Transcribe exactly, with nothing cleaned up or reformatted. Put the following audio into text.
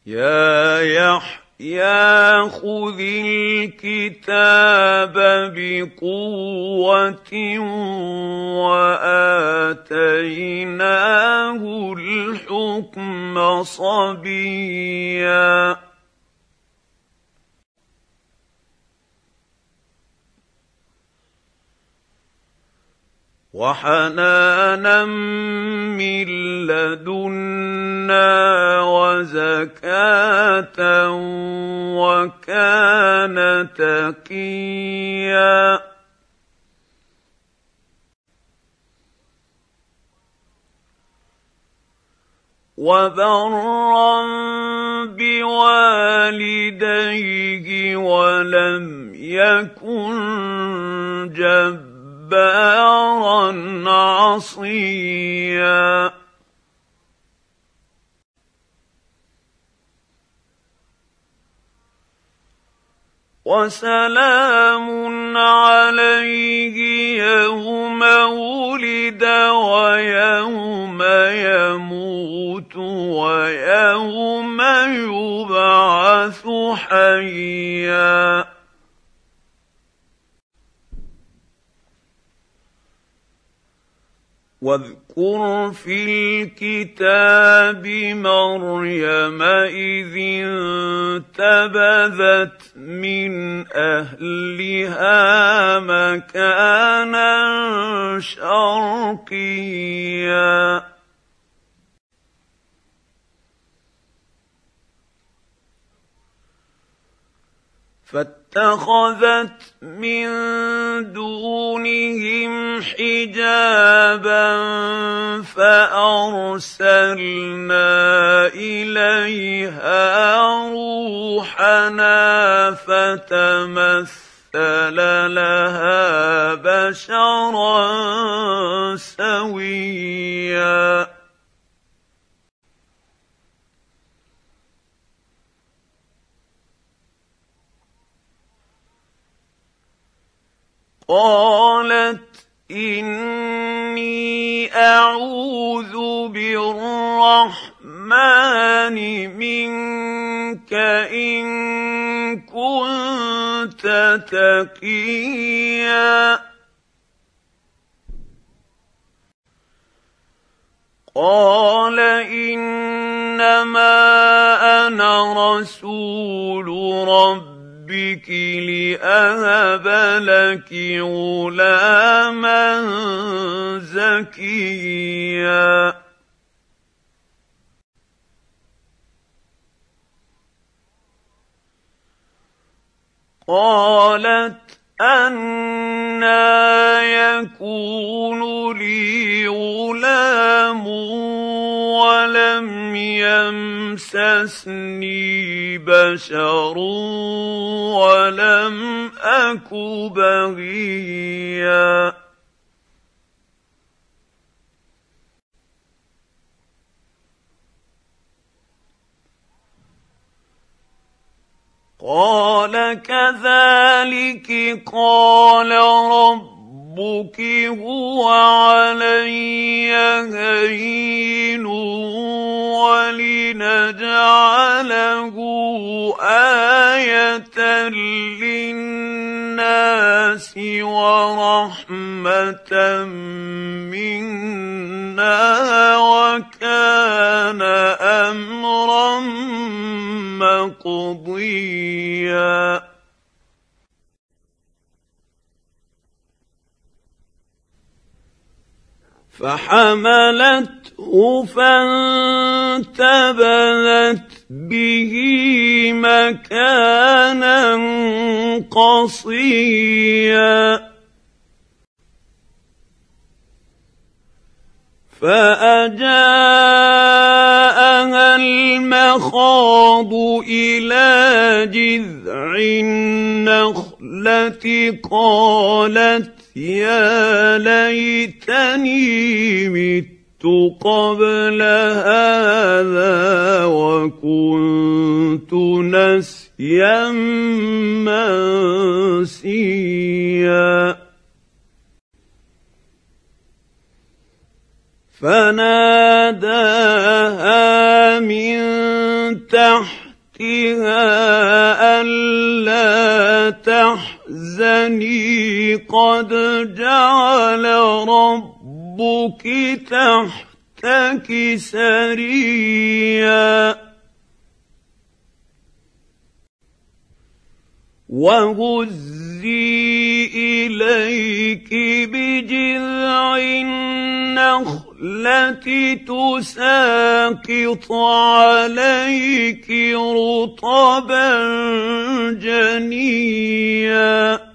يا يحيى خذ الكتاب بقوة وآتيناه الحكم صبيا وحنانا من لدنا وزكاة وكان تقيا وبرا بوالديه ولم يكن جبارا عصيا وسلام عليه يوم ولد ويوم يموت ويوم يبعث حيا واذكر في الكتاب مريم إذ انتبذت من أهلها مكانا شرقيا فاتخذت من دونهم حجابا فأرسلنا إليها روحنا فتمثل لها بشرا سويا قالت إني أعوذ بالرحمن منك إن كنت تقيا قال إنما أنا رسول ربك بك لأهب لك غلاما زكيا قالت أنى يكون لي غلام ولم يمسسني بشر ولم أك بغيا قال كذلك قال ربك هو علي هين ولنجعله آية للناس ورحمة منا وكان أمرا مقضيا فحملته فانتبذت به مكانا قصيا فأجاءها المخاض إلى جذع النخلة قالت يا ليتني مت قبل هذا وكنت نسيا منسيا فناداها من تحتها ألا تحزني قد جعل ربك تحتك سريا وهزي إليك بجذع النخلة تساقط عليك رطبا جنيا